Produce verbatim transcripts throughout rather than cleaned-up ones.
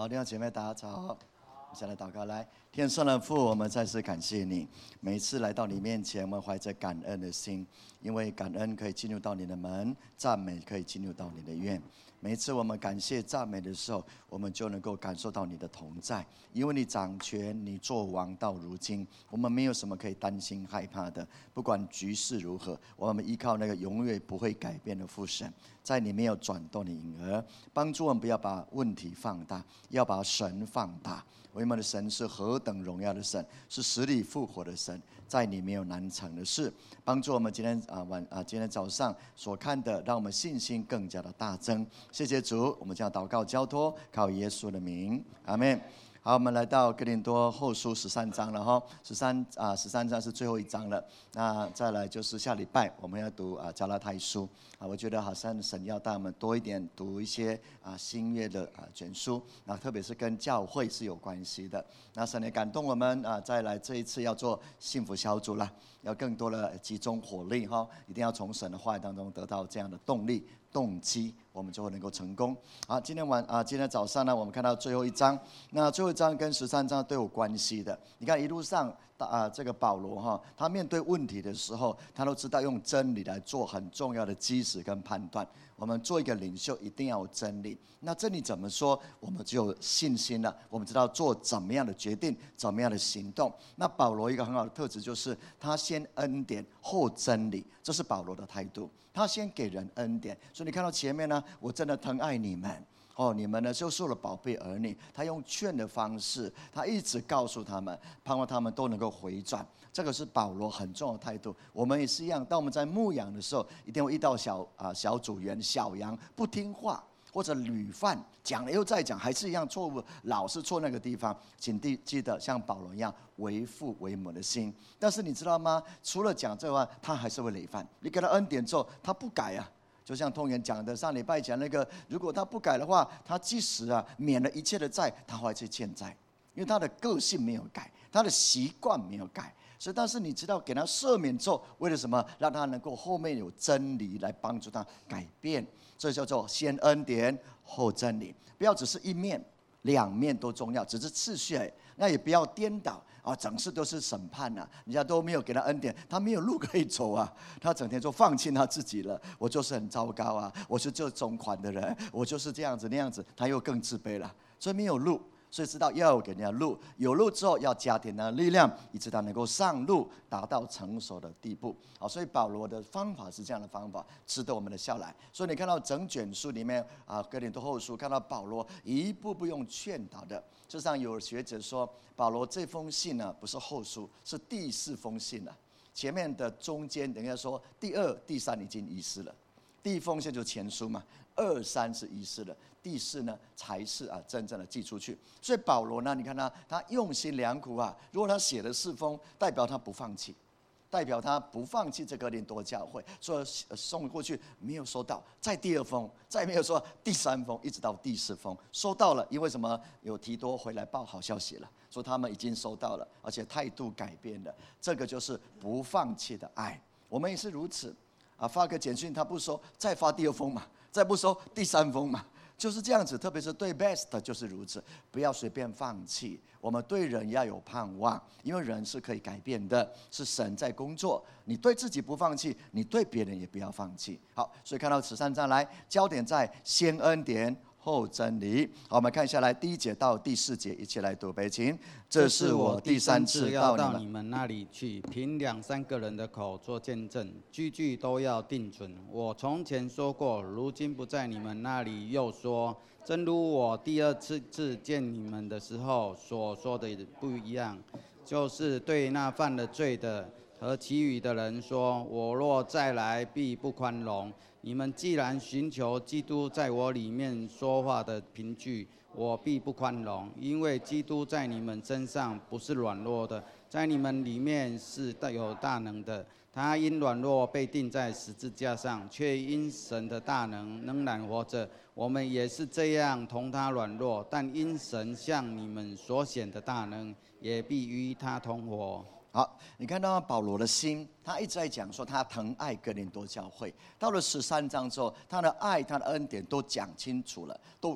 好，弟兄姐妹，大家早。我们先来祷告，来，天上的父，我们再次感谢你。每一次来到你面前，我们怀着感恩的心，因为感恩可以进入到你的门，赞美可以进入到你的院。每一次我们感谢赞美的时候，我们就能够感受到你的同在，因为你掌权，你做王到如今，我们没有什么可以担心害怕的。不管局势如何，我们依靠那个永远不会改变的父神，在你没有转动的影儿，帮助我们不要把问题放大，要把神放大。我们的神是何等荣耀的神，是死里复活的神，在你没有难成的事。帮助我们今天啊晚啊今天早上所看的，让我们信心更加的大增。谢谢主，我们将祷告交托，靠耶稣的名，阿们。好，我们来到哥林多后书十三章了哈，十三啊十三章是最后一章了。那再来就是下礼拜我们要读啊加拉太书啊，我觉得好像神要带我们多一点读一些啊新约的啊卷书，那特别是跟教会是有关系的。那神也感动我们啊，再来这一次要做幸福小组了，要更多的集中火力哈，一定要从神的话语当中得到这样的动力。动机，我们就会能够成功。好，今天晚啊，今天早上呢，我们看到最后一章。那最后一章跟十三章都有关系的。你看一路上啊，这个保罗哈，他面对问题的时候，他都知道用真理来做很重要的基石跟判断。我们做一个领袖，一定要有真理。那真理怎么说，我们就有信心了。我们知道做怎么样的决定，怎么样的行动。那保罗一个很好的特质就是，他先恩典后真理，这是保罗的态度。他先给人恩典，所以你看到前面呢，我真的疼爱你们。哦，你们呢就是我的宝贝儿女。他用劝的方式，他一直告诉他们，盼望他们都能够回转。这个是保罗很重要的态度。我们也是一样，当我们在牧养的时候，一定会遇到小啊小组员、小羊不听话，或者屡犯，讲了又再讲，还是一样错误，老是错那个地方。请记得像保罗一样，为父为母的心。但是你知道吗？除了讲这话，他还是会累犯。你给他恩典之后，他不改啊。就像通元讲的，上礼拜讲那个，如果他不改的话，他即使啊免了一切的债，他还是欠债，因为他的个性没有改，他的习惯没有改。所以，但是你知道，给他赦免之后，为了什么？让他能够后面有真理来帮助他改变。这叫做先恩典后真理，不要只是一面，两面都重要，只是次序而已。那也不要颠倒啊，整事都是审判啊，人家都没有给他恩典，他没有路可以走啊，他整天就放弃他自己了。我就是很糟糕啊，我是这种款的人，我就是这样子那样子，他又更自卑了，所以没有路。所以知道要给人家路，有路之后要加添他的力量，以致他能够上路，达到成熟的地步。好，所以保罗的方法是这样的方法，值得我们的效来。所以你看到整卷书里面啊，哥林多后书看到保罗一步步用劝导的。事实上有学者说，保罗这封信呢不是后书，是第四封信了。前面的中间等于说第二、第三已经遗失了，第一封信就是前书嘛。二三是遗失了，第四呢才是啊真正的寄出去。所以保罗呢，你看他他用心良苦啊。如果他写了四封，代表他不放弃，代表他不放弃这哥林多教会，所以送过去没有收到，再第二封，再没有说第三封，一直到第四封收到了。因为什么？有提多回来报好消息了，说他们已经收到了，而且态度改变了。这个就是不放弃的爱。我们也是如此啊，发个简讯他不收，再发第二封嘛。再不收第三封嘛，就是这样子。特别是对 best 就是如此，不要随便放弃。我们对人要有盼望，因为人是可以改变的，是神在工作。你对自己不放弃，你对别人也不要放弃。好，所以看到十三章来，焦点在先恩典后真理。好，我们看下来第一节到第四节，一起来读背经。这是我第三次要到你们那里去，凭两三个人的口做见证，句句都要定准。我从前说过，如今不在你们那里，又说，正如我第二次次见你们的时候所说的不一样，就是对那犯了罪的和其余的人说，我若再来，必不宽容。你们既然寻求基督在我里面说话的凭据，我必不宽容，因为基督在你们身上不是软弱的，在你们里面是有大能的。他因软弱被钉在十字架上，却因神的大能仍然活着。我们也是这样同他软弱，但因神向你们所显的大能，也必与他同活。 好，你看到保罗的心，他一直在讲说他疼爱哥林多教会。到了十三章之后，他的爱、他的恩典都讲清楚了，都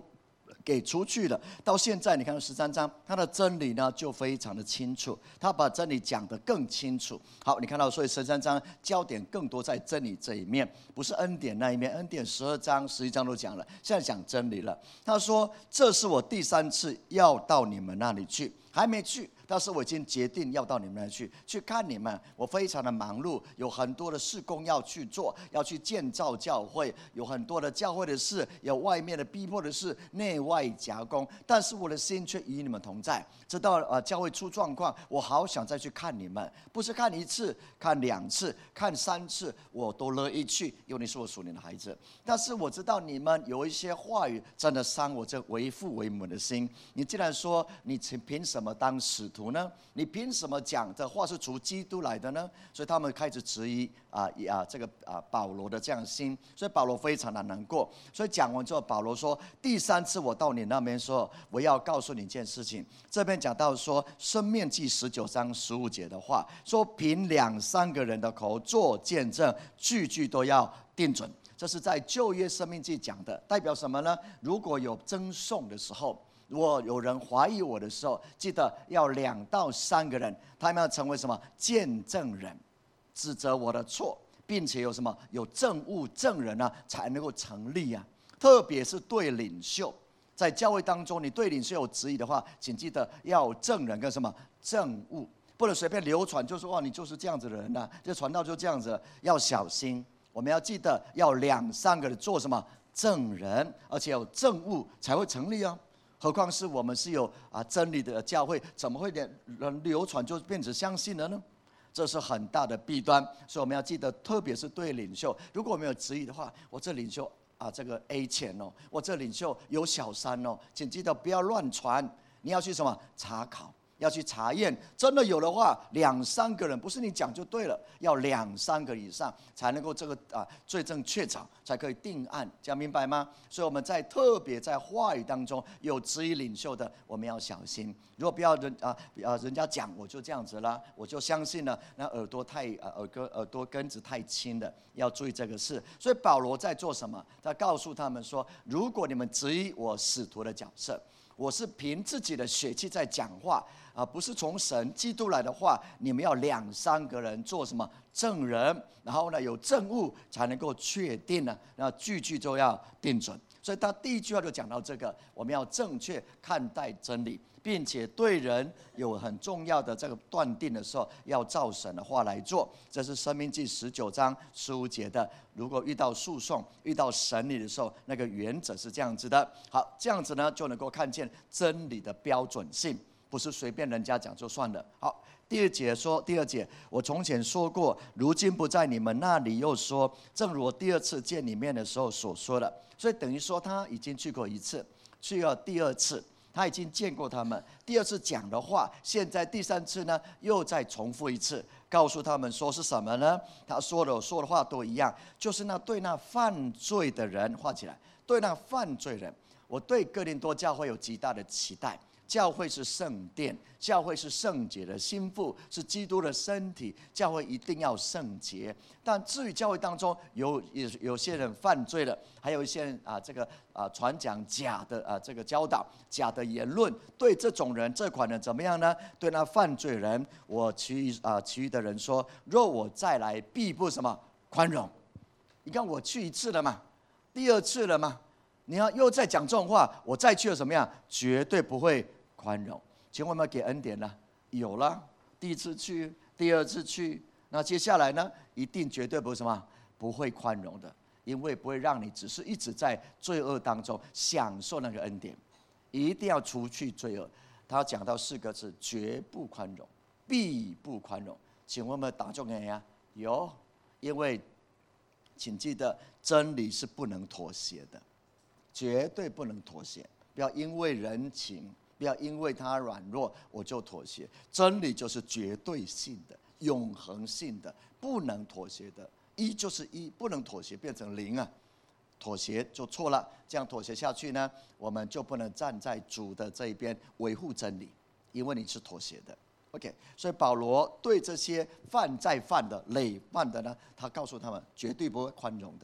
给出去了。到现在你看到十三章，他的真理呢就非常的清楚，他把真理讲得更清楚。好，你看到，所以十三章焦点更多在真理这一面，不是恩典那一面。恩典十二章、十一章都讲了，现在讲真理了。他说：“这是我第三次要到你们那里去。”还没去，但是我已经决定要到你们那里去，去看你们。我非常的忙碌，有很多的事工要去做，要去建造教会，有很多的教会的事，有外面的逼迫的事，内外夹攻。但是我的心却与你们同在。直到呃教会出状况，我好想再去看你们，不是看一次、看两次、看三次，我都乐意去，因为你是我属灵的孩子。但是我知道你们有一些话语真的伤我这为父为母的心。你既然说你凭什么当使徒呢？你凭什么讲的话是从基督来的呢？所以他们开始质疑啊啊这个啊保罗的这样的心，所以保罗非常的难过。所以讲完之后，保罗说：“第三次我到你那边说，我要告诉你一件事情。”这边讲到说，《申命记》十九章十五节的话，说凭两三个人的口做见证，句句都要定准。这是在旧约《申命记》讲的，代表什么呢？如果有争讼的时候，如果有人怀疑我的时候，记得要两到三个人，他们要成为什么见证人，指责我的错，并且有什么有证物证人呢，才能够成立啊。特别是对领袖，在教会当中，你对领袖有质疑的话，请记得要有证人跟什么证物，不能随便流传，就说哦你就是这样子的人呐、啊，这传道就这样子，要小心。我们要记得要两三个人做什么证人，而且有证物才会成立啊。何况是我们是有啊真理的教会，怎么会人流传就变成相信了呢？这是很大的弊端，所以我们要记得，特别是对领袖，如果我们有质疑的话，我这领袖啊这个 A 钱哦，我这领袖有小三哦，请记得不要乱传，你要去什么查考。要去查验，真的有的话，两三个人不是你讲就对了，要两三个以上才能够这个啊罪证确凿，才可以定案，这样明白吗？所以我们在特别在话语当中有质疑领袖的，我们要小心。如果不要人啊啊人家讲我就这样子啦，我就相信了，那耳朵太啊耳根耳朵根子太轻的，要注意这个事。所以保罗在做什么？他告诉他们说，如果你们质疑我使徒的角色，我是凭自己的血气在讲话啊，不是从神基督来的话，你们要两三个人做什么证人，然后呢有证物才能够确定呢，那句句都要定准。所以他第一句话就讲到这个，我们要正确看待真理，并且对人有很重要的这个断定的时候，要照神的话来做。这是申命记十九章十五节的。如果遇到诉讼、遇到审理的时候，那个原则是这样子的。好，这样子呢就能够看见真理的标准性，不是随便人家讲就算了。好，第二节说，第二节我从前说过，如今不在你们那里，又说，正如我第二次见你面的时候所说的。所以等于说他已经去过一次，去了第二次。他已经见过他们，第二次讲的话，现在第三次呢，又再重复一次，告诉他们说是什么呢？他说的、我说的话都一样，就是那对那犯罪的人，画起来，对那犯罪人，我对哥林多教会有极大的期待。教会是圣殿，教会是圣洁的心腹，是基督的身体，教会一定要圣洁。但至于教会当中有有有些人犯罪了，还有一些人啊这个啊传讲假的啊这个教导、假的言论，对这种人这款人怎么样呢？对那犯罪人，我其余啊其余的人说，若我再来，必不什么宽容。你看我去一次了嘛，第二次了嘛，你要又再讲这种话，我再去了怎么样？绝对不会宽容。请问我们给恩典了？有了，第一次去，第二次去，那接下来呢？一定绝对不是什么不会宽容的，因为不会让你只是一直在罪恶当中享受那个恩典，一定要除去罪恶。他讲到四个字：绝不宽容，必不宽容。请问我们打中眼呀？有，因为请记得，真理是不能妥协的，绝对不能妥协。不要因为人情，不要因为他软弱，我就妥协。真理就是绝对性的、永恒性的，不能妥协的。一就是一，不能妥协，变成零啊，妥协就错了。这样妥协下去呢，我们就不能站在主的这一边维护真理，因为你是妥协的。OK， 所以保罗对这些犯再犯的、累犯的呢，他告诉他们绝对不会宽容的。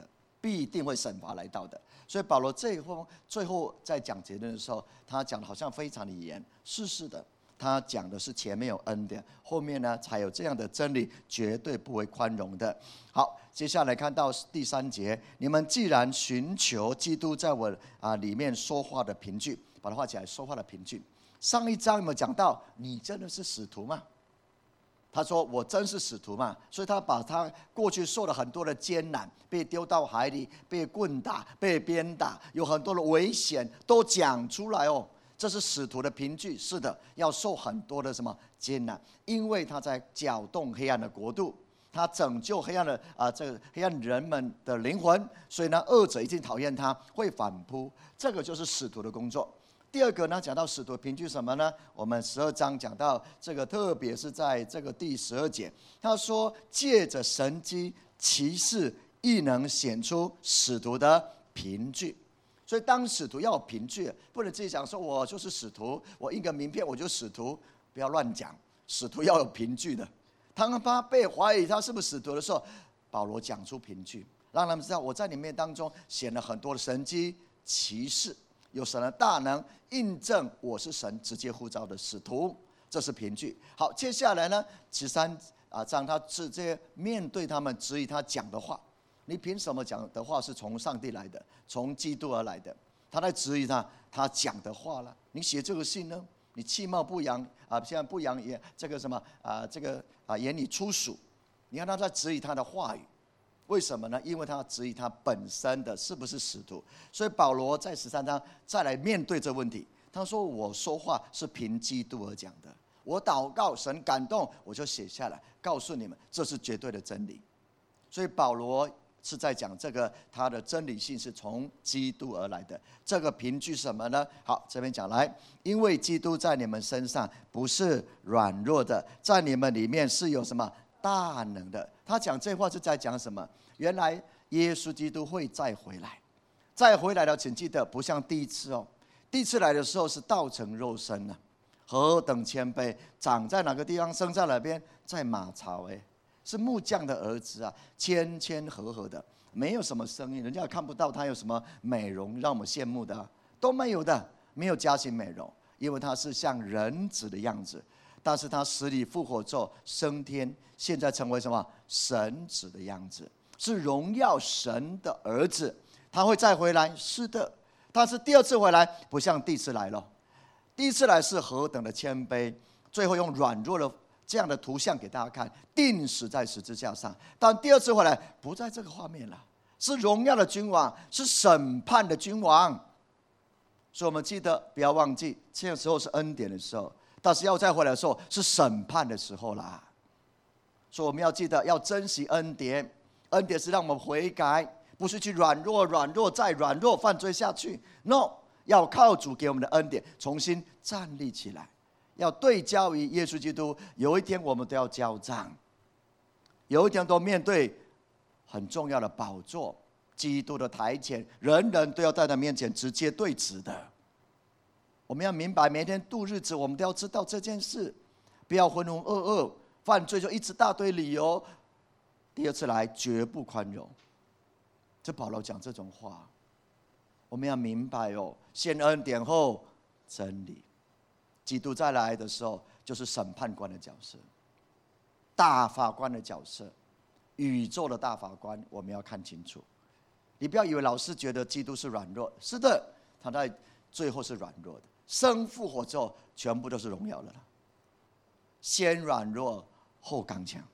必定会审罚来到的。所以保罗这一封最后在讲结论的时候，他讲的好像非常的严，是是的。他讲的是前面有恩典，后面呢才有这样的真理，绝对不会宽容的。好，接下来看到第三节，你们既然寻求基督在我啊里面说话的凭据，把它画起来，说话的凭据。上一章有没有讲到你真的是使徒吗？他说我真是使徒嘛，所以他把他过去受了很多的艰难，被丢到海里，被棍打，被鞭打，有很多的危险都讲出来哦。这是使徒的凭据，是的，要受很多的什么艰难，因为他在搅动黑暗的国度，他拯救黑暗的啊、呃、这个黑暗人们的灵魂，所以呢，恶者一定讨厌他，会反扑，这个就是使徒的工作。第二个呢，讲到使徒凭据什么呢？我们十二章讲到这个，特别是在这个第十二节，他说借着神迹奇事，亦能显出使徒的凭据。所以当使徒要有凭据，不能自己讲说我就是使徒，我印个名片我就使徒，不要乱讲。使徒要有凭据的。当他被怀疑他是不是使徒的时候，保罗讲出凭据，让他们知道我在里面当中显了很多的神迹奇事，有神的大能印证我是神直接呼召的使徒，这是凭据。好，接下来呢，十三啊章他直接面对他们质疑他讲的话。你凭什么讲的话是从上帝来的，从基督而来的？他在质疑他，他讲的话了。你写这个信呢？你其貌不扬啊，现在不扬也这个什么啊，这个啊言语粗俗。你看他在质疑他的话语，为什么呢？因为他质疑他本身的是不是使徒。所以保罗在十三章再来面对这个问题，他说：“我说话是凭基督而讲的，我祷告神感动，我就写下来，告诉你们，这是绝对的真理。”所以保罗是在讲这个，他的真理性是从基督而来的。这个凭据什么呢？好，这边讲来，因为基督在你们身上不是软弱的，在你们里面是有什么大能的。他讲这话是在讲什么？原来耶稣基督会再回来，再回来了，请记得不像第一次哦，第一次来的时候是道成肉身啊，何等谦卑，长在哪个地方，生在哪边，在马槽哎。是木匠的儿子啊，谦谦和和的，没有什么声音，人家也看不到他有什么美容让我们羡慕的、啊，都没有的，没有加型美容，因为他是像人子的样子，但是他死里复活之后升天，现在成为什么神子的样子，是荣耀神的儿子，他会再回来，是的，但是第二次回来不像第一次来了，第一次来是何等的谦卑，最后用软弱的这样的图像给大家看，钉死在十字架上。但第二次回来不在这个画面了，是荣耀的君王，是审判的君王。所以我们记得不要忘记，这个时候是恩典的时候，但是要再回来的时候是审判的时候啦。所以我们要记得要珍惜恩典，恩典是让我们悔改，不是去软弱软弱再软弱犯罪下去。 No， 要靠主给我们的恩典重新站立起来，要对焦于耶稣基督。有一天我们都要交账，有一天都面对很重要的宝座，基督的台前，人人都要在他面前直接对质的。我们要明白，每天度日子，我们都要知道这件事，不要浑浑噩噩，犯罪就一直大堆理由，第二次来绝不宽容。这保罗讲这种话，我们要明白哦，先恩典后真理。基督再来的时候，就是审判官的角色，大法官的角色，宇宙的大法官，我们要看清楚。你不要以为老是觉得基督是软弱，是的，他在最后是软弱的，生复活之后，全部都是荣耀的了。先软弱后刚强，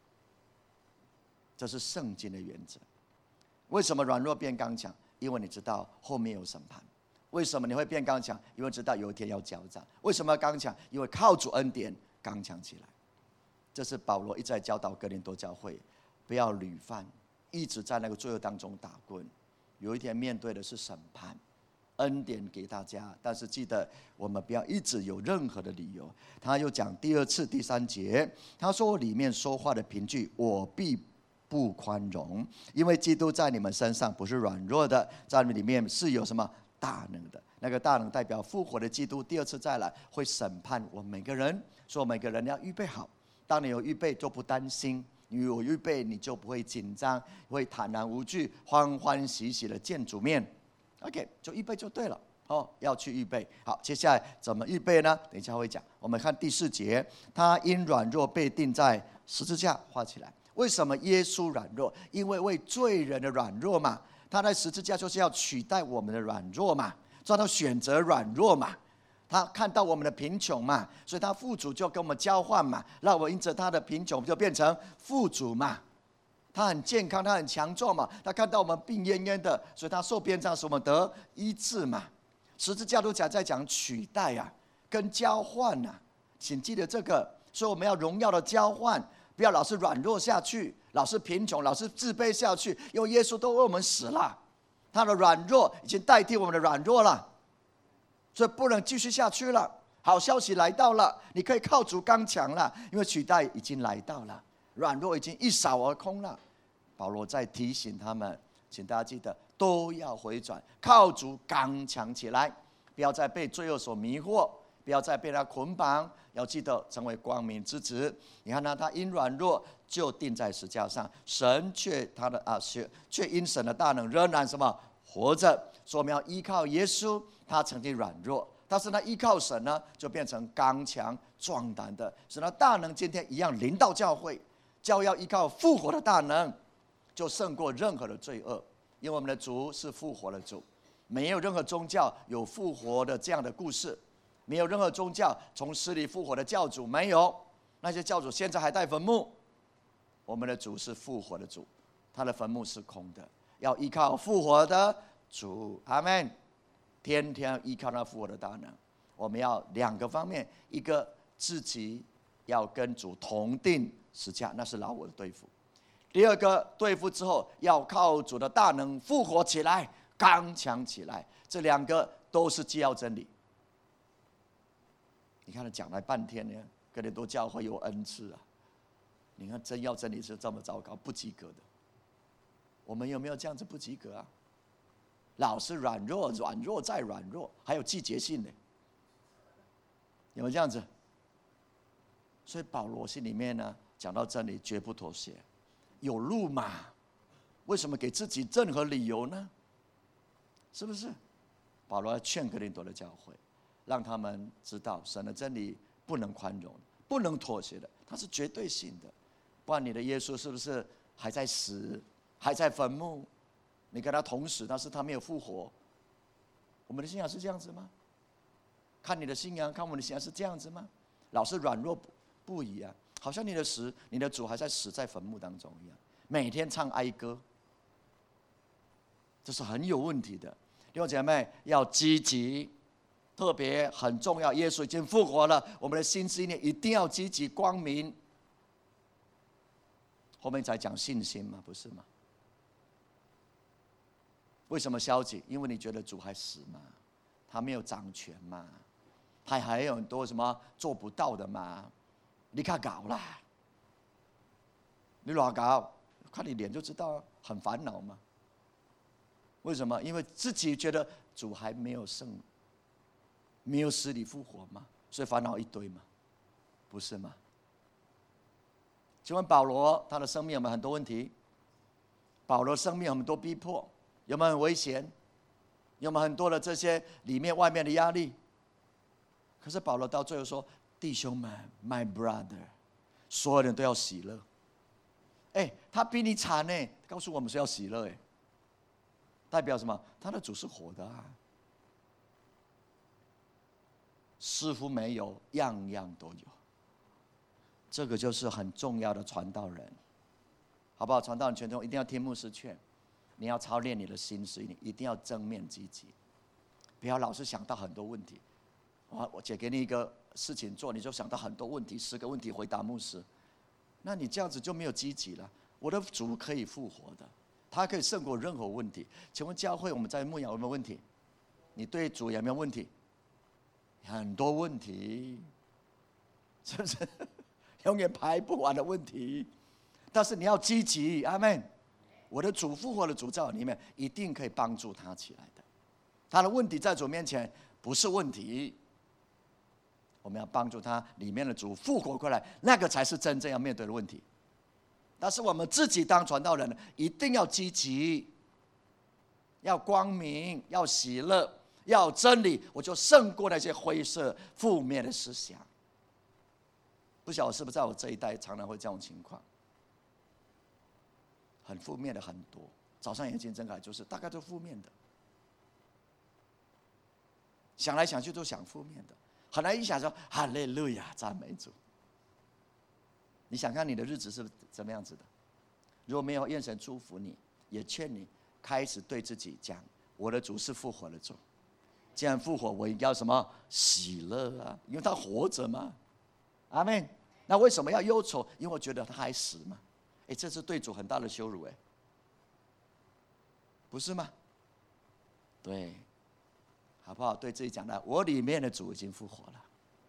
这是圣经的原则。为什么软弱变刚强？因为你知道后面有审判。为什么你会变刚强？因为知道有一天要交账。为什么要刚强？因为靠主恩典刚强起来。这是保罗一直在教导哥林多教会，不要屡犯，一直在那个罪恶当中打滚。有一天面对的是审判，恩典给大家，但是记得我们不要一直有任何的理由。他又讲第二次第三节，他说里面说话的凭据，我必不宽容，因为基督在你们身上不是软弱的，在你们里面是有什么大能的。那个大能代表复活的基督第二次再来会审判我们每个人，所以每个人要预备好。当你有预备，就不担心， 你有预备，你就不会紧张，会坦然无惧，欢欢喜喜的见主面。OK， 就预备就对了。哦，要去预备。好，接下来怎么预备呢？等一下会讲。我们看第四节，他因软弱被钉在十字架，画起来。为什么耶稣软弱？因为为罪人的软弱嘛。他在十字架就是要取代我们的软弱嘛，所以他选择软弱嘛。他看到我们的贫穷嘛，所以他富足就跟我们交换嘛，让我因着他的贫穷就变成富足嘛。他很健康，他很强壮嘛。他看到我们病恹恹的，所以他受鞭杖使我们得医治嘛。十字架都讲在讲取代啊，跟交换啊，请记得这个。所以我们要荣耀的交换，不要老是软弱下去，老是贫穷，老是自卑下去。因为耶稣都为我们死了，他的软弱已经代替我们的软弱了，所以不能继续下去了。好消息来到了，你可以靠主刚强了，因为取代已经来到了，软弱已经一扫而空了。保罗在提醒他们，请大家记得都要回转，靠主刚强起来，不要再被罪恶所迷惑，不要再被他捆绑，要记得成为光明之子。你看他，他因软弱就钉在石架上，神却他的啊，却因神的大能仍然什么活着。所以我们要依靠耶稣，他曾经软弱，但是他依靠神呢，就变成刚强壮胆的，使他大能今天一样临到教会。教会要依靠复活的大能，就胜过任何的罪恶。因为我们的主是复活的主，没有任何宗教有复活的这样的故事，没有任何宗教从死里复活的教主没有，那些教主现在还在坟墓。我们的主是复活的主，他的坟墓是空的，要依靠复活的主，阿们。天天依靠那复活的大能。我们要两个方面，一个自己要跟主同定十架，那是老我的对付。第二个对付之后，要靠主的大能复活起来，刚强起来。这两个都是既要真理。你看他讲了半天呢，哥林多教会有恩赐啊。你看真要真理是这么糟糕，不及格的。我们有没有这样子不及格啊？老是软弱，软弱再软弱，还有季节性的，有没有这样子？所以保罗心里面呢，讲到真理绝不妥协。有路嘛？为什么给自己任何理由呢？是不是？保罗要劝哥林多的教会，让他们知道神的真理不能宽容，不能妥协的，它是绝对性的。不然你的耶稣是不是还在死，还在坟墓？你跟他同死，但是他没有复活。我们的信仰是这样子吗？看你的信仰，看我们的信仰是这样子吗？老是软弱不已啊！好像你的死，你的主还在死在坟墓当中一样，每天唱哀歌，这是很有问题的。弟兄姐妹要积极，特别很重要。耶稣已经复活了，我们的心思意念一定要积极光明。后面才讲信心嘛，不是吗？为什么消极？因为你觉得主还死嘛，他没有掌权嘛，他还有很多什么做不到的嘛。你看搞啦，你乱搞，看你脸就知道，很烦恼嘛。为什么？因为自己觉得主还没有胜，没有死里复活嘛，所以烦恼一堆嘛，不是吗？请问保罗他的生命有没有很多问题？保罗生命有很多逼迫，有没有很危险？有没有很多的这些里面外面的压力？可是保罗到最后说：“弟兄们 ，my brother， 所有人都要喜乐。”哎，他比你惨呢，告诉我们是要喜乐哎，代表什么？他的主是活的啊，似乎没有，样样都有。这个就是很重要的传道人，好不好？传道人全中一定要听牧师劝，你要操练你的心思，你一定要正面积极，不要老是想到很多问题。我我姐给你一个事情做，你就想到很多问题，十个问题回答牧师，那你这样子就没有积极了。我的主可以复活的，他可以胜过任何问题。请问教会我们在牧养有没有问题？你对主有没有问题？很多问题，是不是？永远排不完的问题，但是你要积极，阿们。我的主复活的主在我里面，一定可以帮助他起来的。他的问题在主面前不是问题，我们要帮助他里面的主复活过来，那个才是真正要面对的问题。 但是我们自己当传道人，一定要积极，要光明，要喜乐，要真理，我就胜过那些灰色负面的思想。不晓得是不是在我这一代常常会这种情况，很负面的很多。早上眼睛睁开就是大概都负面的，想来想去都想负面的，很难一想说哈利路亚赞美主。你想看你的日子是怎么样子的？如果没有愿神祝福你，也劝你开始对自己讲：我的主是复活的主，既然复活，我应该要什么喜乐啊？因为他活着嘛。阿们。那为什么要忧愁？因为我觉得他还死嘛。哎，这是对主很大的羞辱，哎，不是吗？对，好不好？对自己讲的，我里面的主已经复活了，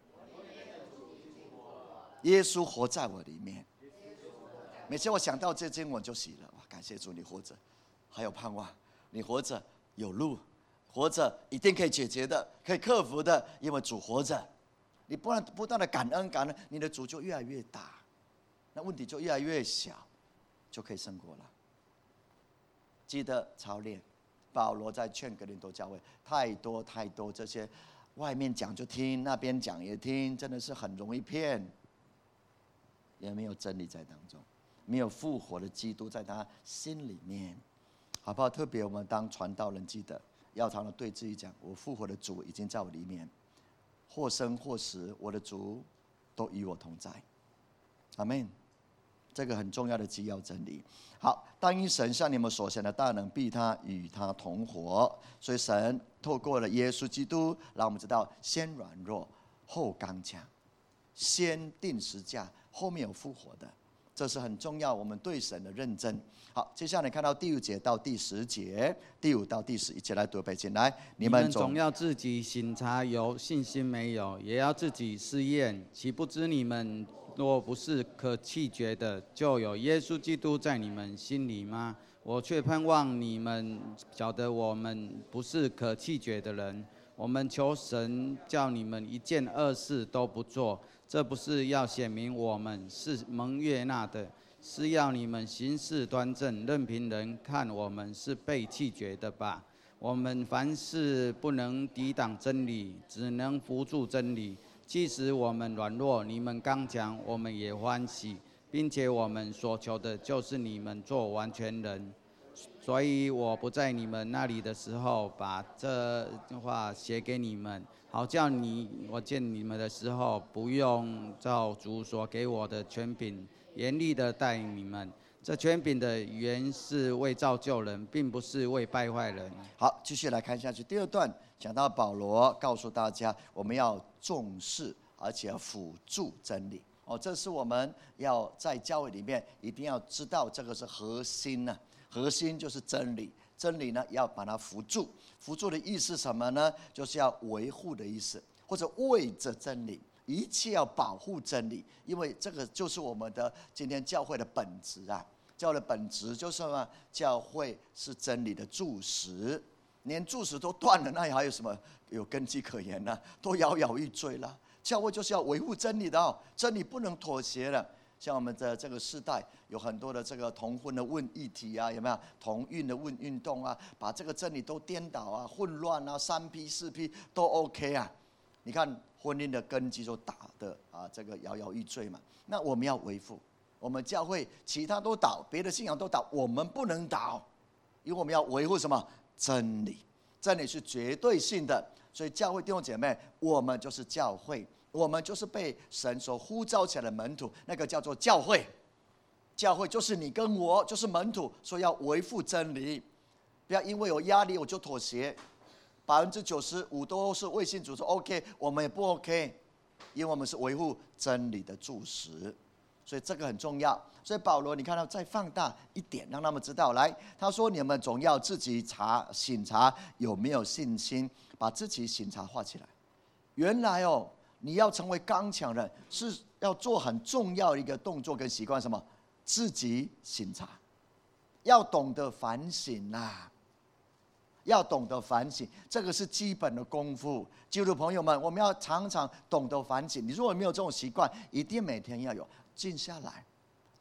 耶稣活在我里面。每次我想到这经文就喜了，哇！感谢主，你活着，还有盼望，你活着有路，活着一定可以解决的，可以克服的，因为主活着。你不断不断的感恩感恩，你的主就越来越大，那问题就越来越小，就可以胜过了。记得操练，保罗在劝哥林多教会，太多太多这些，外面讲就听，那边讲也听，真的是很容易骗，也没有真理在当中，没有复活的基督在他心里面，好不好？特别我们当传道人，记得要常常对自己讲：我复活的主已经在我里面。或生或死，我的主都与我同在。阿们。这个很重要的基要真理。好，但因神向你们所显的大能，必他与他同活。所以神透过了耶稣基督，让我们知道先软弱后刚强，先定十架，后面有复活的。这是很重要，我们对神的认真。好，接下来看到第五节到第十节，第五到第十，一起来读背经。来， 你们总要自己省察有信心没有，也要自己试验。岂不知你们若不是可弃绝的，就有耶稣基督在你们心里吗？我却盼望你们晓得我们不是可弃绝的人。我们求神叫你们一件恶事都不做，这不是要显明我们是蒙悦纳的，是要你们行事端正，任凭人看我们是被弃绝的吧。我们凡事不能抵挡真理，只能扶助真理。即使我们软弱，你们刚强，我们也欢喜，并且我们所求的就是你们做完全人。所以我不在你们那里的时候，把这话写给你们，好叫你我见你们的时候，不用照主所给我的权柄严厉的待你们。这权柄的原是为造就人，并不是为败坏人。 好，继续来看下去。第二段讲到保罗告诉大家，我们要重视而且要辅助真理。哦，这是我们要在教会里面一定要知道，这个是核心呢、啊。核心就是真理，真理呢要把它扶助。扶助的意思是什么呢？就是要维护的意思，或者为着真理，一切要保护真理，因为这个就是我们的今天教会的本质啊。教会的本质就是什么？教会是真理的柱石，连柱石都断了，那还有什么有根基可言呢、啊？都摇摇欲坠了。教会就是要维护真理的哦，真理不能妥协了。像我们的这个世代，有很多的这个同婚的问议题啊，有没有同运的问运动啊？把这个真理都颠倒啊，混乱啊，三批四批都 OK 啊。你看婚姻的根基就打的啊，这个摇摇欲坠嘛。那我们要维护，我们教会其他都倒，别的信仰都倒，我们不能倒，因为我们要维护什么？真理，真理是绝对性的。所以教会弟兄姐妹，我们就是教会。我们就是被神所呼召起来的门徒，那个叫做教会。教会就是你跟我，就是门徒，所以要维护真理，不要因为有压力我就妥协。百分之九十五都是未信主说 OK， 我们也不 OK， 因为我们是维护真理的柱石，所以这个很重要。所以保罗，你看到再放大一点，让他们知道。来，他说你们总要自己查省察有没有信心，把自己省察化起来。原来哦。你要成为刚强人，是要做很重要的一个动作跟习惯，什么？自己省察，要懂得反省啊！要懂得反省，这个是基本的功夫。基督徒朋友们，我们要常常懂得反省。你如果没有这种习惯，一定每天要有静下来，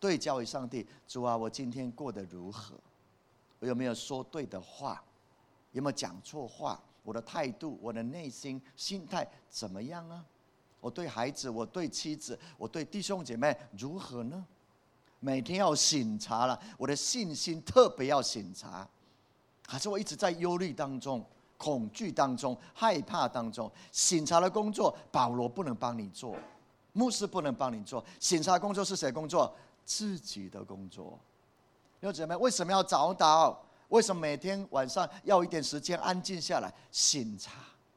对焦于上帝。主啊，我今天过得如何？我有没有说对的话？有没有讲错话？我的态度，我的内心心态怎么样啊？我对孩子，我对妻子，我对弟兄姐妹如何呢？每天要省察了，我的信心特别要省察。还是我一直在忧虑当中、恐惧当中、害怕当中？省察的工作，保罗不能帮你做，牧师不能帮你做。省察工作是谁工作？自己的工作。弟兄姐妹，为什么要早祷？为什么每天晚上要一点时间安静下来省察？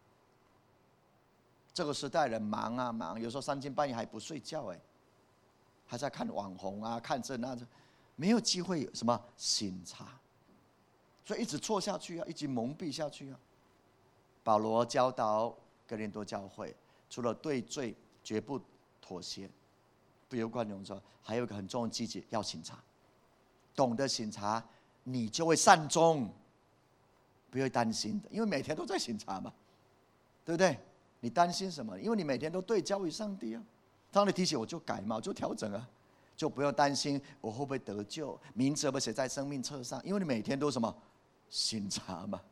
这个时代人忙啊忙，有时候三更半夜还不睡觉，哎，还在看网红啊，看这那这，没有机会什么省察，所以一直错下去啊，一直蒙蔽下去啊。保罗教导哥林多教会，除了对罪绝不妥协，不由惯用说，还有一个很重要的积极要省察，懂得省察，你就会善终，不会担心的，因为每天都在省察嘛，对不对？你担心什么？因为你每天都对焦于上帝啊。当你提醒我就改嘛，我就调整啊，就不用担心我会不会得救，名字会不会写在生命册上，因为你每天都什么省察嘛。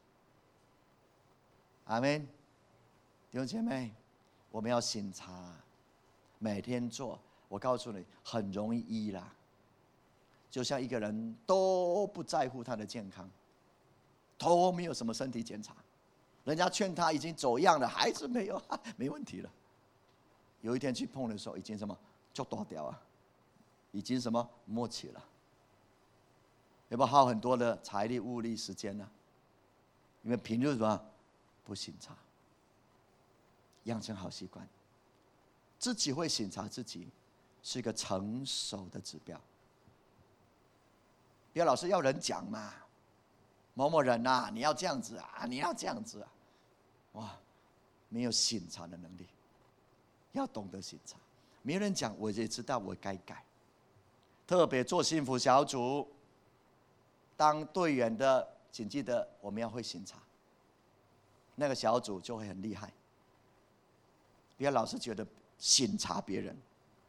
阿们，弟兄姐妹，我们要省察，每天做。我告诉你，很容易医啦。就像一个人都不在乎他的健康，都没有什么身体检查，人家劝他已经走样了，还是没有，没问题了。有一天去碰的时候，已经什么就大掉啊，已经什么默契了。有没有耗很多的财力、物力、时间呢？因为平日什么不省察，养成好习惯，自己会省察自己，是一个成熟的指标。不要老是要人讲嘛，某某人啊，你要这样子啊，你要这样子啊，哇，没有省察的能力。要懂得省察，没人讲我也知道我该改。特别做幸福小组，当队员的，请记得我们要会省察，那个小组就会很厉害。不要老是觉得省察别人，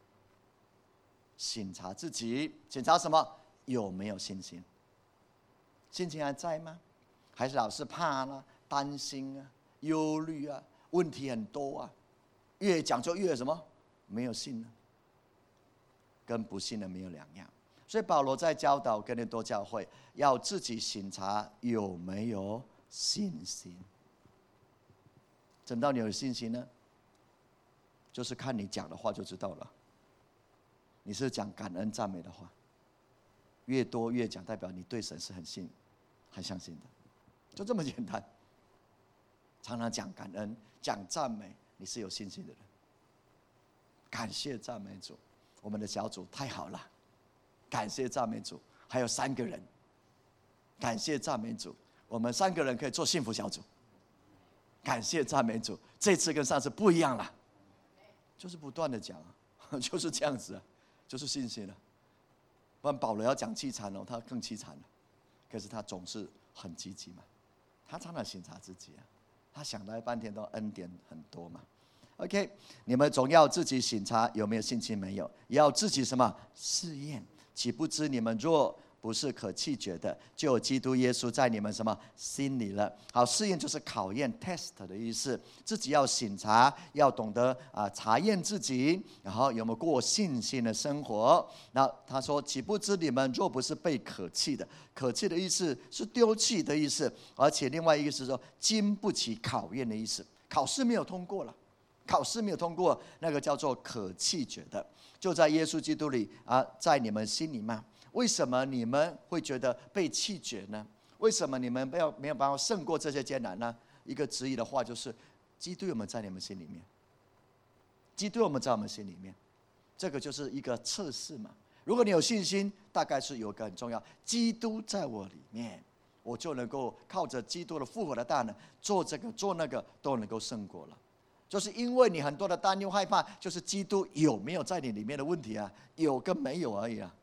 省察自己，检查什么？有没有信心？心情还在吗？还是老是怕啦、担心啊、忧虑啊，问题很多啊？越讲就越什么？没有信呢，跟不信的没有两样。所以保罗在教导哥林多教会，要自己省察有没有信心。等到你有信心呢，就是看你讲的话就知道了。你是讲感恩赞美的话，越多越讲，代表你对神是很信、很相信的，就这么简单。常常讲感恩、讲赞美。你是有信心的人，感谢赞美主，我们的小组太好了，感谢赞美主，还有三个人，感谢赞美主，我们三个人可以做幸福小组，感谢赞美主，这次跟上次不一样了，就是不断的讲，就是这样子，就是信心了。不然保罗要讲凄惨哦，他更凄惨了，可是他总是很积极嘛，他常常省察自己啊。他想了半天都恩典很多嘛 ，OK， 你们总要自己省察有没有信心没有，也要自己什么试验，岂不知你们若不是可弃绝的，就有基督耶稣在你们什么心里了。好，试验就是考验 test 的意思，自己要省察，要懂得啊、呃、查验自己，然后有没有过信心的生活。那他说，岂不知你们若不是被可弃的，可弃的意思是丢弃的意思，而且另外一个是说经不起考验的意思，考试没有通过了，考试没有通过，那个叫做可弃绝的，就在耶稣基督里啊，在你们心里吗？为什么你们会觉得被弃绝呢？为什么你们没有没有办法胜过这些艰难呢？一个质疑的话就是：基督有没有在你们心里面？基督有没有在我们心里面？这个就是一个测试嘛。如果你有信心，大概是有一个很重要，基督在我里面，我就能够靠着基督的复活的大能，做这个做那个都能够胜过了。就是因为你很多的担忧害怕，就是基督有没有在你里面的问题啊？有跟没有而已啊。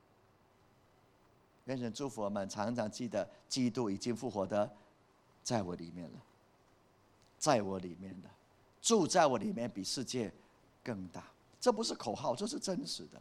愿神祝福我们，常常记得基督已经复活的，在我里面了，在我里面的，住在我里面比世界更大。这不是口号，这是真实的。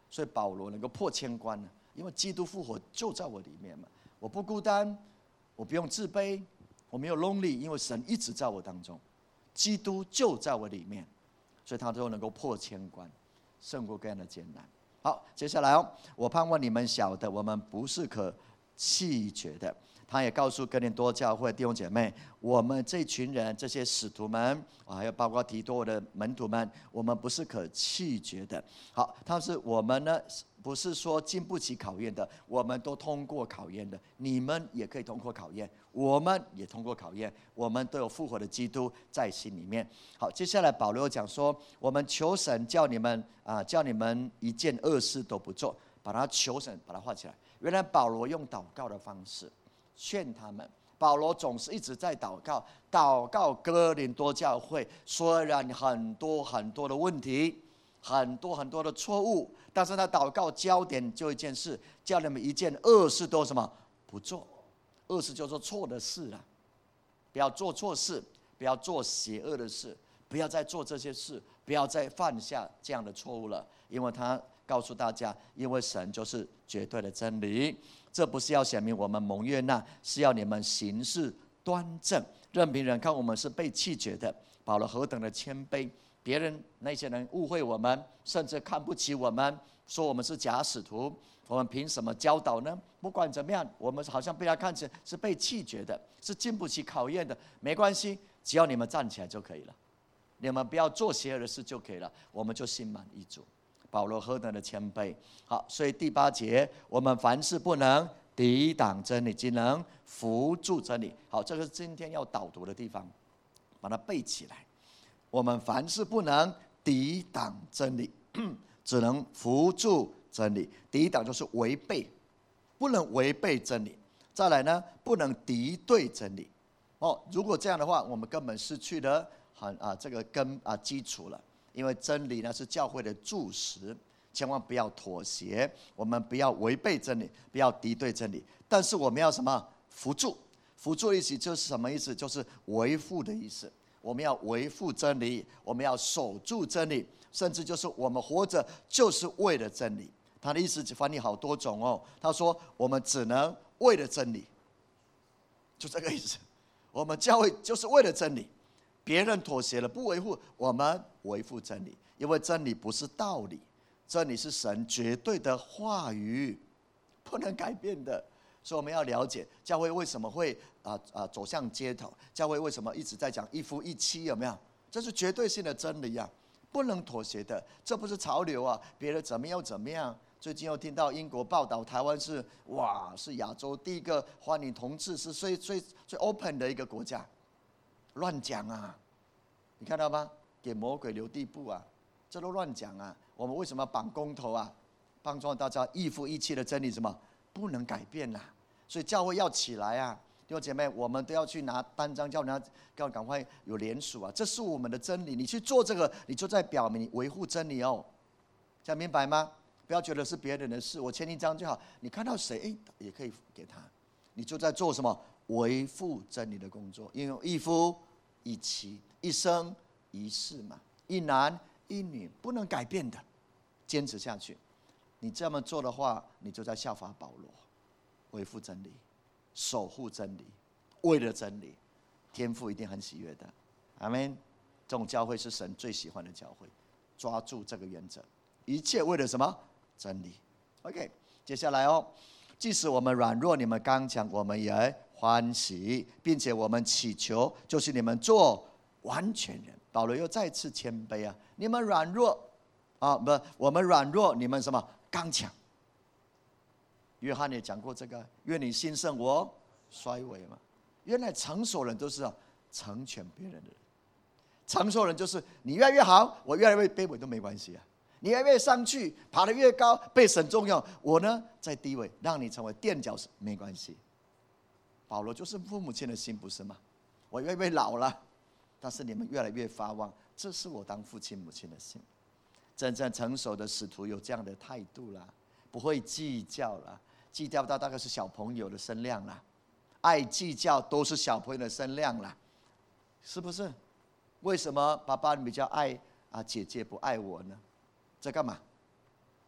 所以保罗能够破千关呢，因为基督复活就在我里面嘛，我不孤单，我不用自卑，我没有 lonely， 因为神一直在我当中，基督就在我里面，所以他都能够破千关，胜过各样的艰难。好，接下来哦，我盼望你们晓得，我们不是可弃绝的。他也告诉哥林多教会弟兄姐妹，我们这群人，这些使徒们，还有包括提多的门徒们，我们不是可弃绝的。好，但是我们呢，不是说经不起考验的，我们都通过考验的。你们也可以通过考验，我们也通过考验，我们都有复活的基督在心里面。好，接下来保罗讲说，我们求神叫你们啊，叫你们一件恶事都不做，把它求神把它画起来。原来保罗用祷告的方式劝他们，保罗总是一直在祷告，祷告哥林多教会，虽然很多很多的问题，很多很多的错误，但是他祷告焦点就一件事，叫你们一件恶事都什么不做。恶事就是错的事啊，不要做错事，不要做邪恶的事，不要再做这些事，不要再犯下这样的错误了，因为他告诉大家，因为神就是绝对的真理，这不是要显明我们蒙悦纳，是要你们行事端正，任凭人看我们是被弃绝的。保罗何等的谦卑，别人那些人误会我们，甚至看不起我们，说我们是假使徒，我们凭什么教导呢？不管怎么样，我们好像被他看成是被弃绝的，是经不起考验的。没关系，只要你们站起来就可以了，你们不要做邪恶的事就可以了，我们就心满意足。保罗何等的谦卑。好，所以第八节，我们凡事不能抵挡真理，只能扶助真理。好，这个是今天要导读的地方，把它背起来。我们凡事不能抵挡真理，只能扶助真理。抵挡就是违背，不能违背真理。再来呢，不能敌对真理。哦，如果这样的话，我们根本失去了很啊这个根啊基础了。因为真理呢是教会的柱石，千万不要妥协，我们不要违背真理，不要敌对真理。但是我们要什么？扶助。扶助的意思就是什么意思？就是维护的意思。我们要维护真理，我们要守住真理，甚至就是我们活着就是为了真理。他的意思翻译好多种哦。他说我们只能为了真理，就这个意思。我们教会就是为了真理。别人妥协了，不维护，我们维护真理，因为真理不是道理，真理是神绝对的话语，不能改变的。所以我们要了解教会为什么会啊啊走向街头，教会为什么一直在讲一夫一妻，有没有？这是绝对性的真理啊，不能妥协的，这不是潮流啊，别人怎么样怎么样。最近又听到英国报道，台湾是哇是亚洲第一个欢迎同志，是最最最 open 的一个国家。乱讲啊！你看到吗？给魔鬼留地步啊！这都乱讲啊！我们为什么要绑公头啊？帮助大家一夫一妻的真理什么不能改变啦、啊？所以教会要起来啊！弟兄姐妹，我们都要去拿单张，叫人家要赶快有联署啊！这是我们的真理，你去做这个，你就在表明你维护真理哦。这样明白吗？不要觉得是别人的事，我签一张就好。你看到谁，哎，也可以给他，你就在做什么？维护真理的工作，因为一夫一妻，一生一世嘛，一男一女，不能改变的，坚持下去。你这么做的话，你就在效法保罗，维护真理，守护真理，为了真理，天父一定很喜悦的。阿们。这种教会是神最喜欢的教会，抓住这个原则，一切为了什么？真理。OK， 接下来哦。即使我们软弱，你们刚强，我们也欢喜，并且我们祈求，就是你们做完全人。保罗又再次谦卑啊！你们软弱啊，不，我们软弱，你们什么刚强？约翰也讲过这个，愿你兴盛，我衰微嘛。原来成熟人都是啊成全别人的人，成熟人就是你越来越好，我越来越卑微都没关系啊。你越来越上去，爬得越高，被神重用。我呢，在低位，让你成为垫脚石，没关系。保罗就是父母亲的心，不是吗？我越来越老了，但是你们越来越发旺，这是我当父亲母亲的心。真正成熟的使徒有这样的态度啦，不会计较啦，计较到大概是小朋友的身量啦，爱计较都是小朋友的身量啦，是不是？为什么爸爸你比较爱啊姐姐不爱我呢？在干嘛？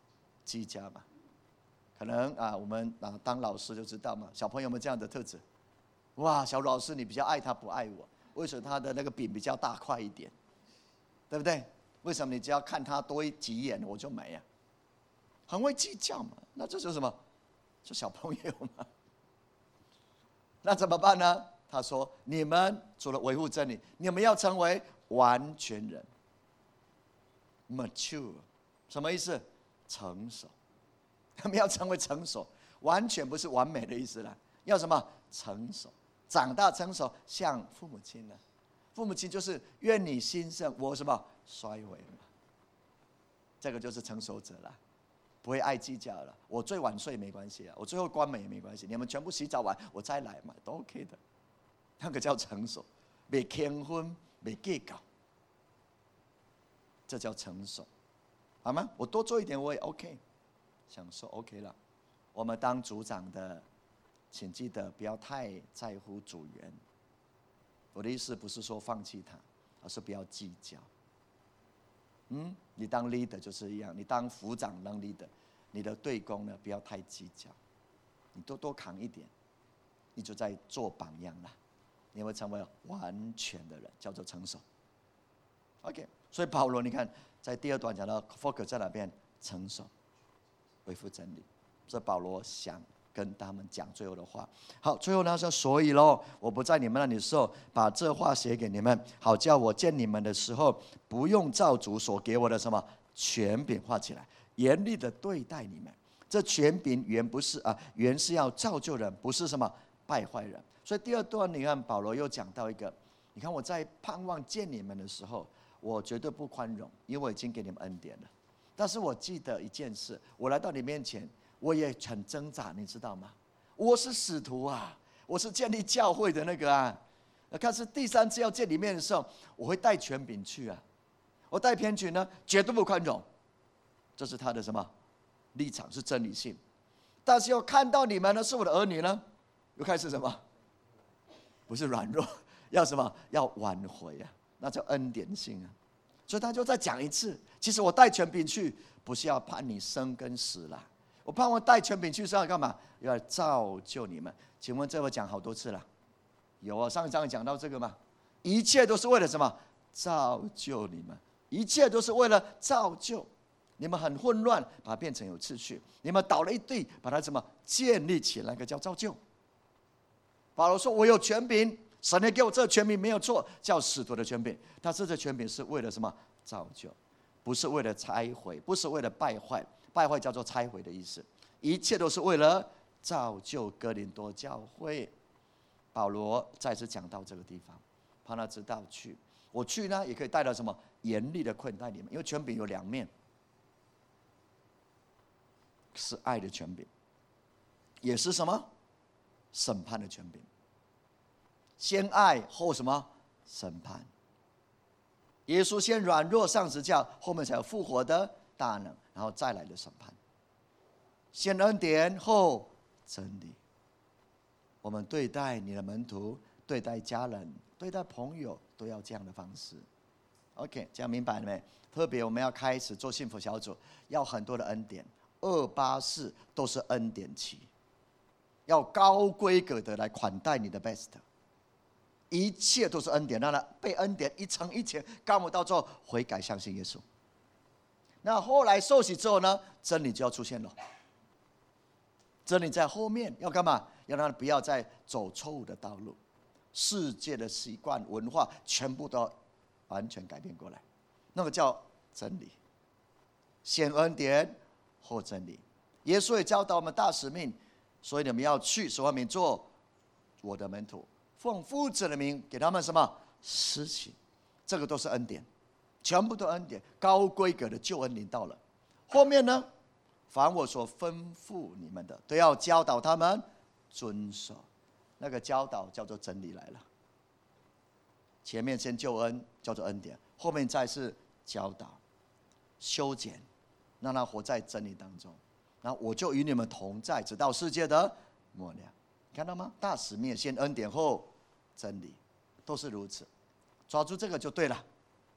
计较嘛。可能啊，我们啊当老师就知道嘛，小朋友有没有这样的特质？哇，小老师你比较爱他不爱我，为什么他的那个饼比较大块一点？对不对？为什么你只要看他多几眼我就没啊？很会计较嘛，那这就是什么？就小朋友嘛。那怎么办呢？他说：你们除了维护真理，你们要成为完全人 ，mature， 什么意思？成熟。他们要成为成熟，完全不是完美的意思啦。要什么？成熟，长大成熟，像父母亲呢？父母亲就是愿你兴盛，我什么衰微嘛。这个就是成熟者啦，不会爱计较了。我最晚睡没关系啊，我最后关门也没关系，你们全部洗澡完我再来嘛，都 OK 的。那个叫成熟，没结婚，没计较，这叫成熟，好吗？我多做一点我也 OK。享受 OK 了。我们当组长的，请记得不要太在乎组员。我的意思不是说放弃他，而是不要计较。嗯，你当 leader 就是一样，你当副长当 leader， 你的队工呢不要太计较，你多多扛一点，你就在做榜样了，你会成为完全的人，叫做成熟。OK， 所以保罗你看在第二段讲到 focus 在哪边？成熟。恢复真理，这保罗想跟他们讲最后的话。好，最后呢说，所以咯，我不在你们那里的时候，把这话写给你们，好叫我见你们的时候，不用照主所给我的什么权柄画起来，严厉的对待你们。这权柄原不是啊，原是要造就人，不是什么败坏人。所以第二段你看保罗又讲到一个，你看我在盼望见你们的时候，我绝对不宽容，因为我已经给你们恩典了。但是我记得一件事，我来到你面前，我也很挣扎，你知道吗？我是使徒啊，我是建立教会的那个啊。可是第三次要见你面的时候，我会带权柄去啊。我带偏曲呢，绝对不宽容，这是他的什么立场，是真理性。但是要看到你们呢，是我的儿女呢，又开始什么？不是软弱，要什么？要挽回啊，那叫恩典性啊。所以他就再讲一次，其实我带权柄去，不是要判你生跟死啦，我盼望带权柄去是要干嘛？要造就你们。请问这我讲好多次了，有啊，上一章讲到这个吗？一切都是为了什么？造就你们，一切都是为了造就你们。很混乱，把它变成有秩序；你们倒了一地，把它怎么建立起来？那个叫造就。保罗说：“我有权柄。”神也给我这个权柄没有错，叫使徒的权柄。但是这权柄是为了什么？造就，不是为了拆毁，不是为了败坏。败坏叫做拆毁的意思。一切都是为了造就哥林多教会。保罗再次讲到这个地方，怕他知道去，我去呢也可以带到什么严厉的困待你们，因为权柄有两面，是爱的权柄，也是什么审判的权柄。先爱后什么审判？耶稣先软弱上十字架，后面才有复活的大能，然后再来的审判。先恩典后真理。我们对待你的门徒，对待家人，对待朋友，都要这样的方式。OK， 这样明白了没？特别我们要开始做幸福小组，要很多的恩典，二八四都是恩典期，要高规格的来款待你的 best。一切都是恩典，让他被恩典一层一层干不到之后悔改相信耶稣。那后来受洗之后呢，真理就要出现了。真理在后面要干嘛？要让他不要再走错误的道路，世界的习惯文化全部都完全改变过来，那个叫真理。先恩典后真理。耶稣也教导我们大使命，所以你们要去使万民做我的门徒。奉父子的名给他们什么施洗，这个都是恩典，全部都恩典，高规格的救恩临到了。后面呢，凡我所吩咐你们的，都要教导他们遵守。那个教导叫做真理来了。前面先救恩叫做恩典，后面再是教导、修剪，让他活在真理当中。然后我就与你们同在，直到世界的末了。看到吗？大使命先恩典后真理，都是如此。抓住这个就对了。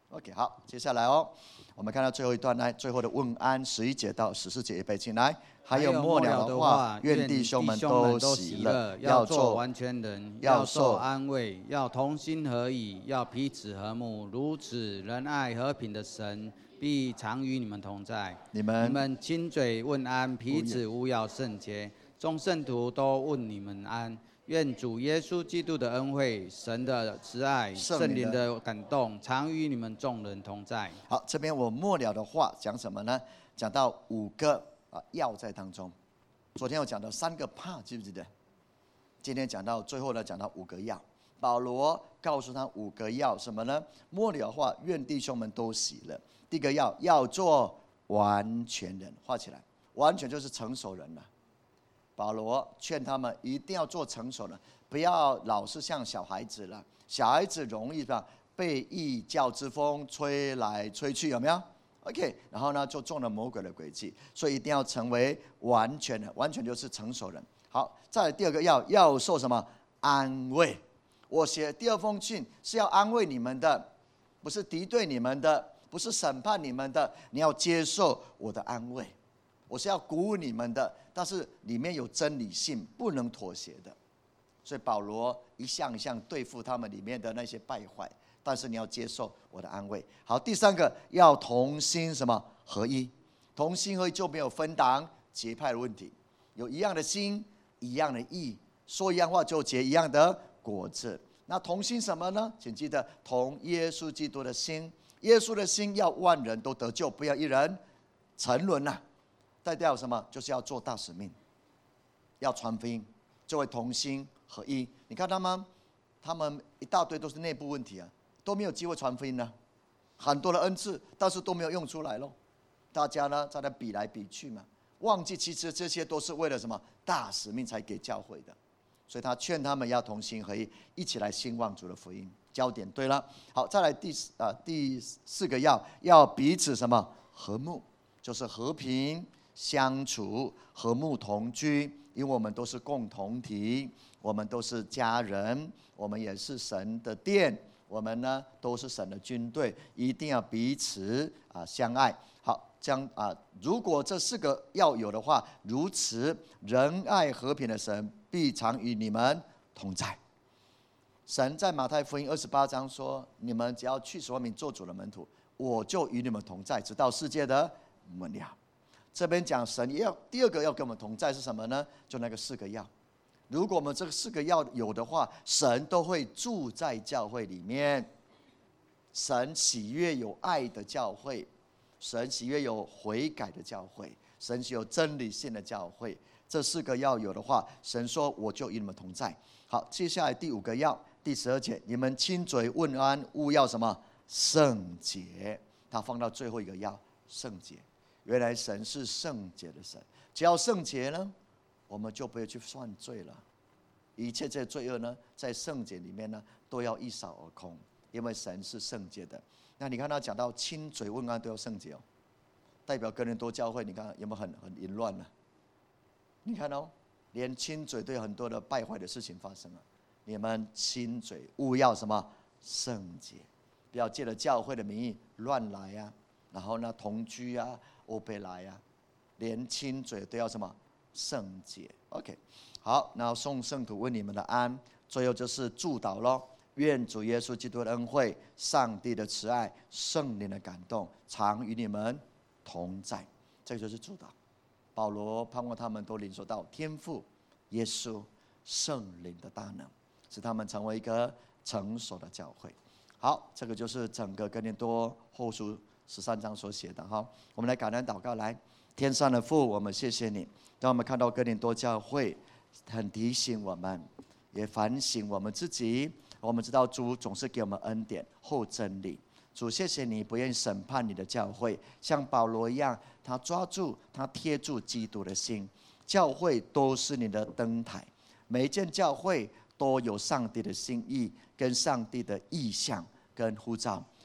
OK， 好，接下来哦，我们看到最后一段来，最后的问安，十一节到十四节预备进来。还有末了的话，愿弟兄们都喜乐， 要做完全人，要受安慰，要同心合意，要彼此和睦。如此仁爱和平的神必常与你们同在。 你们你们亲嘴问安，彼此勿要圣洁。众圣徒都问你们安。愿主耶稣基督的恩惠、神的慈爱、圣灵的感动，常与你们众人同在。 好，这边我末了的话讲什么呢？讲到五个啊要在当中。昨天我讲到三个怕，记不记得？今天讲到最后呢，讲到五个要。保罗告诉他五个要什么呢？末了的话，愿弟兄们都喜乐。第一个要要做完全人，画起来，完全就是成熟人了。保罗劝他们一定要做成熟的，不要老是像小孩子了。小孩子容易吧被异教之风吹来吹去，有没有 ？OK， 然后呢就中了魔鬼的诡计，所以一定要成为完全的，完全就是成熟人。好，再来第二个要要受什么安慰？我写第二封信是要安慰你们的，不是敌对你们的，不是审判你们的，你要接受我的安慰。我是要鼓舞你们的，但是里面有真理性，不能妥协的。所以保罗一项一项对付他们里面的那些败坏，但是你要接受我的安慰。好，第三个要同心什么合一，同心合一就没有分党结派的问题，有一样的心，一样的意，说一样话就结一样的果子。那同心什么呢？请记得同耶稣基督的心，耶稣的心要万人都得救，不要一人沉沦啊。代表什么？就是要做大使命，要传福音，就会同心合一。你看他们，他们一大堆都是内部问题啊，都没有机会传福音呢、啊。很多的恩赐，但是都没有用出来咯。大家呢在那比来比去嘛，忘记其实这些都是为了什么大使命才给教会的。所以他劝他们要同心合一，一起来兴旺主的福音。焦点对了，好，再来第啊、呃、第四个要要彼此什么和睦，就是和平相处，和睦同居，因为我们都是共同体，我们都是家人，我们也是神的殿，我们呢都是神的军队，一定要彼此啊相爱。好，这样啊，如果这四个要有的话，如此仁爱和平的神必常与你们同在。神在马太福音二十八章说：“你们只要去使万民做主的门徒，我就与你们同在，直到世界的末了。”这边讲神要第二个要跟我们同在是什么呢？就那个四个要。如果我们这个四个要有的话，神都会住在教会里面。神喜悦有爱的教会，神喜悦有悔改的教会，神喜悦有真理性的教会。这四个要有的话，神说我就与你们同在。好，接下来第五个要，第十二节，你们亲嘴问安，勿要什么圣洁。他放到最后一个要，圣洁。原来神是圣洁的神，只要圣洁呢，我们就不会去犯罪了。一切这罪恶呢，在圣洁里面呢，都要一扫而空，因为神是圣洁的。那你看他讲到亲嘴问安都要圣洁哦，代表哥林多教会，你看有没有很很淫乱呢？你看哦，连亲嘴都有很多的败坏的事情发生了。你们亲嘴勿要什么圣洁，不要借着教会的名义乱来啊，然后呢同居啊。欧贝来啊，连亲嘴都要什么圣洁 ？OK， 好，然后送圣徒问你们的安，最后就是祝祷咯。愿主耶稣基督的恩惠、上帝的慈爱、圣灵的感动，常与你们同在。这个就是祝祷。保罗盼望他们都领受到天父、耶稣、圣灵的大能，使他们成为一个成熟的教会。好，这个就是整个哥林多后书十三章所写的哈。我们来感恩祷告，来，天上的父，我们谢谢你，当我们看到哥林多教会，很提醒我们，也反省我们自己。我们知道主总是给我们恩典后真理。主，谢谢你不愿意审判你的教会，像保罗一样，他抓住他贴住基督的心。教会都是你的灯台，每一间教会都有上帝的心意跟上帝的意向跟呼召。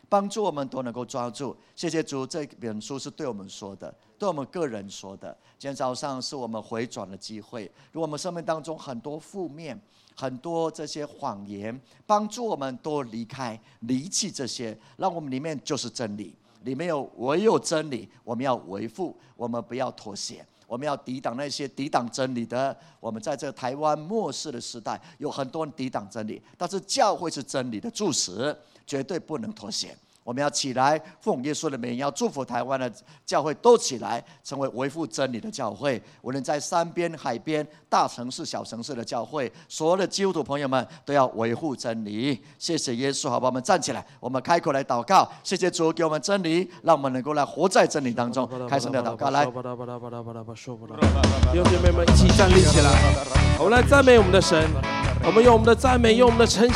帮助我们都能够抓住。谢谢主，这本书是对我们说的，对我们个人说的。今天早上是我们回转的机会，如果我们生命当中很多负面、很多这些谎言，帮助我们都离开、离弃这些，让我们里面就是真理，里面有唯有真理，我们要维护，我们不要妥协。我们要抵挡那些抵挡真理的。我们在这台湾末世的时代，有很多人抵挡真理，但是教会是真理的柱石，绝对不能妥协。我们要起来，奉耶稣的名，要祝福台湾的教会都起来，成为维护真理的教会。无论在山边、海边、大城市、小城市的教会，所有的基督徒朋友们都要维护真理。谢谢耶稣，好吧，我们站起来，我们开口来祷告。谢谢主给我们真理，让我们能够来活在真理当中。开声的祷告，来， 弟兄姐妹们一起站立起来，我们来赞美我们的神，我们用我们的赞美，用我们的诚